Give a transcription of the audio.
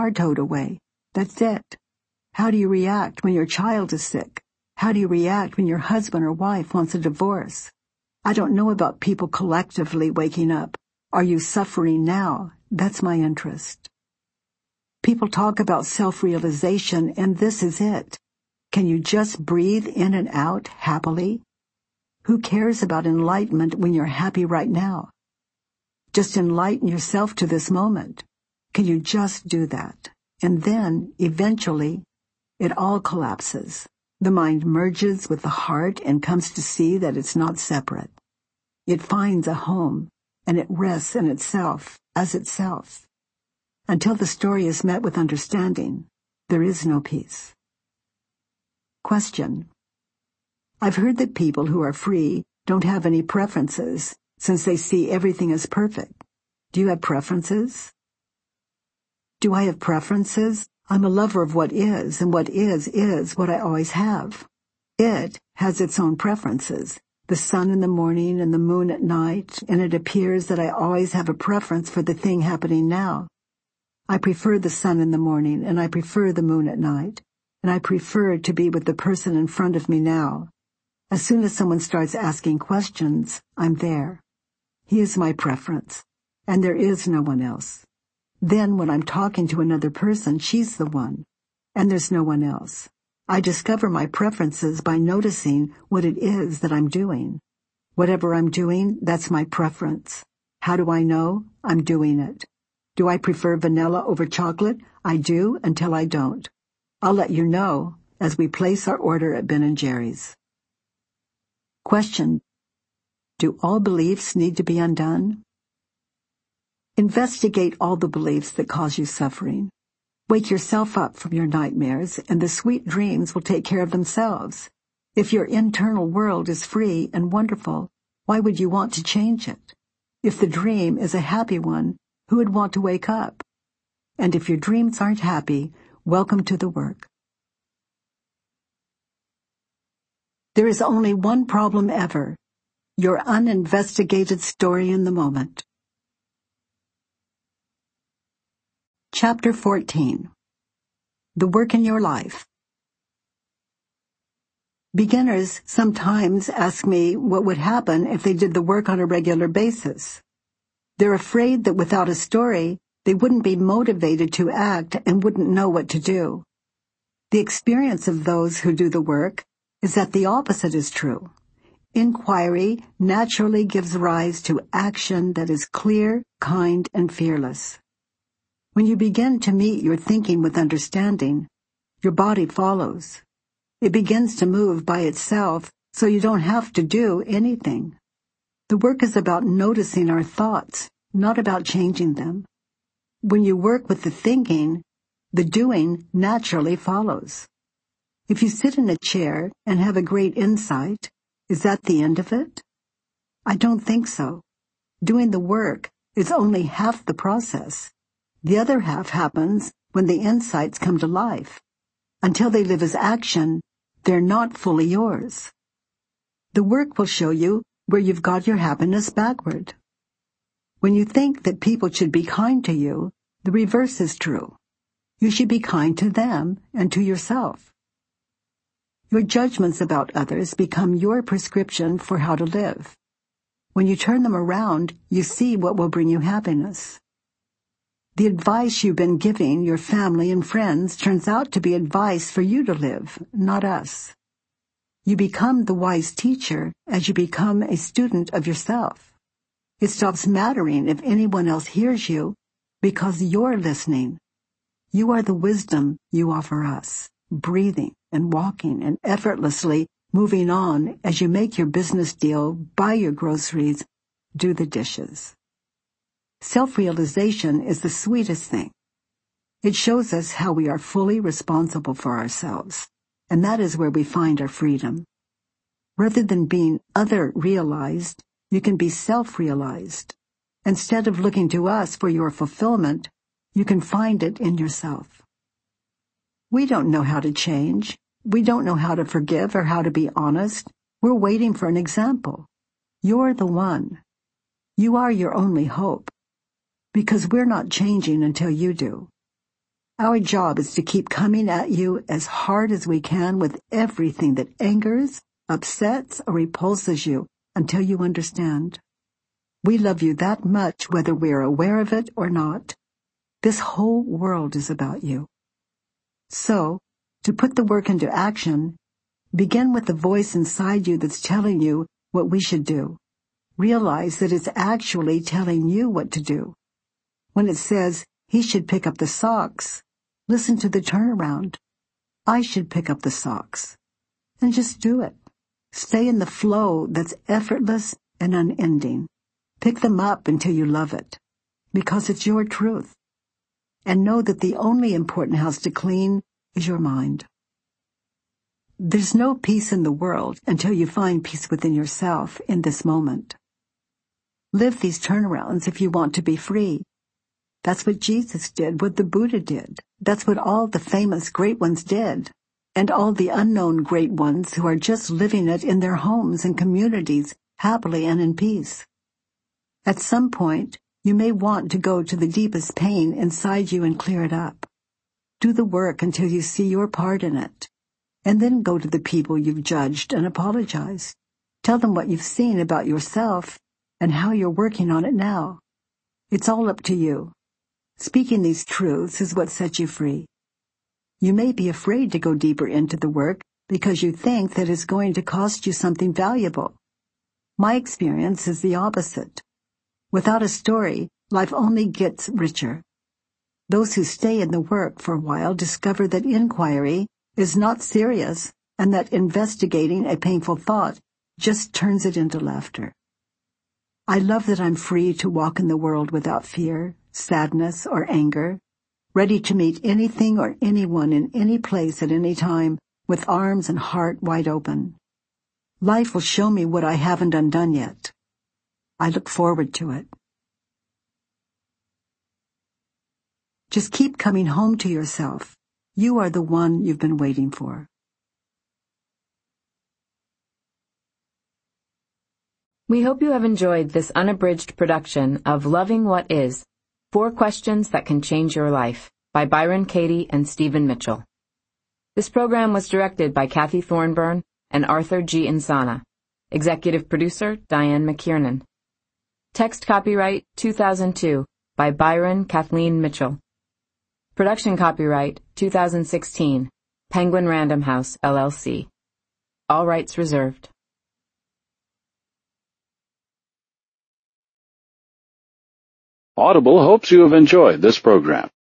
are towed away. That's it. How do you react when your child is sick? How do you react when your husband or wife wants a divorce? I don't know about people collectively waking up. Are you suffering now? That's my interest. People talk about self-realization, and this is it. Can you just breathe in and out happily? Who cares about enlightenment when you're happy right now? Just enlighten yourself to this moment. Can you just do that? And then, eventually, it all collapses. The mind merges with the heart and comes to see that it's not separate. It finds a home, and it rests in itself as itself. Until the story is met with understanding, there is no peace. Question. I've heard that people who are free don't have any preferences, since they see everything as perfect. Do you have preferences? Do I have preferences? I'm a lover of what is, and what is what I always have. It has its own preferences, the sun in the morning and the moon at night, and it appears that I always have a preference for the thing happening now. I prefer the sun in the morning, and I prefer the moon at night, and I prefer to be with the person in front of me now. As soon as someone starts asking questions, I'm there. He is my preference, and there is no one else. Then when I'm talking to another person, she's the one, and there's no one else. I discover my preferences by noticing what it is that I'm doing. Whatever I'm doing, that's my preference. How do I know? I'm doing it. Do I prefer vanilla over chocolate? I do until I don't. I'll let you know as we place our order at Ben & Jerry's. Question. Do all beliefs need to be undone? Investigate all the beliefs that cause you suffering. Wake yourself up from your nightmares, and the sweet dreams will take care of themselves. If your internal world is free and wonderful, why would you want to change it? If the dream is a happy one, who would want to wake up? And if your dreams aren't happy, welcome to the work. There is only one problem ever, your uninvestigated story in the moment. Chapter 14. The Work in Your Life. Beginners sometimes ask me what would happen if they did the work on a regular basis. They're afraid that without a story, they wouldn't be motivated to act and wouldn't know what to do. The experience of those who do the work is that the opposite is true. Inquiry naturally gives rise to action that is clear, kind, and fearless. When you begin to meet your thinking with understanding, your body follows. It begins to move by itself, so you don't have to do anything. The work is about noticing our thoughts, not about changing them. When you work with the thinking, the doing naturally follows. If you sit in a chair and have a great insight, is that the end of it? I don't think so. Doing the work is only half the process. The other half happens when the insights come to life. Until they live as action, they're not fully yours. The work will show you where you've got your happiness backward. When you think that people should be kind to you, the reverse is true. You should be kind to them and to yourself. Your judgments about others become your prescription for how to live. When you turn them around, you see what will bring you happiness. The advice you've been giving your family and friends turns out to be advice for you to live, not us. You become the wise teacher as you become a student of yourself. It stops mattering if anyone else hears you because you're listening. You are the wisdom you offer us, breathing and walking and effortlessly moving on as you make your business deal, buy your groceries, do the dishes. Self-realization is the sweetest thing. It shows us how we are fully responsible for ourselves, and that is where we find our freedom. Rather than being other-realized, you can be self-realized. Instead of looking to us for your fulfillment, you can find it in yourself. We don't know how to change. We don't know how to forgive or how to be honest. We're waiting for an example. You're the one. You are your only hope. Because we're not changing until you do. Our job is to keep coming at you as hard as we can with everything that angers, upsets, or repulses you until you understand. We love you that much whether we are aware of it or not. This whole world is about you. So, to put the work into action, begin with the voice inside you that's telling you what we should do. Realize that it's actually telling you what to do. When it says, he should pick up the socks, listen to the turnaround. I should pick up the socks. And just do it. Stay in the flow that's effortless and unending. Pick them up until you love it, because it's your truth. And know that the only important house to clean is your mind. There's no peace in the world until you find peace within yourself in this moment. Live these turnarounds if you want to be free. That's what Jesus did, what the Buddha did. That's what all the famous great ones did. And all the unknown great ones who are just living it in their homes and communities, happily and in peace. At some point, you may want to go to the deepest pain inside you and clear it up. Do the work until you see your part in it. And then go to the people you've judged and apologize. Tell them what you've seen about yourself and how you're working on it now. It's all up to you. Speaking these truths is what sets you free. You may be afraid to go deeper into the work because you think that it's going to cost you something valuable. My experience is the opposite. Without a story, life only gets richer. Those who stay in the work for a while discover that inquiry is not serious and that investigating a painful thought just turns it into laughter. I love that I'm free to walk in the world without fear, sadness, or anger, ready to meet anything or anyone in any place at any time with arms and heart wide open. Life will show me what I haven't undone yet. I look forward to it. Just keep coming home to yourself. You are the one you've been waiting for. We hope you have enjoyed this unabridged production of Loving What Is, 4 Questions That Can Change Your Life by Byron Katie and Stephen Mitchell. This program was directed by Kathy Thornburn and Arthur G. Insana. Executive producer, Diane McKiernan. Text copyright 2002 by Byron Kathleen Mitchell. Production copyright 2016, Penguin Random House, LLC. All rights reserved. Audible hopes you have enjoyed this program.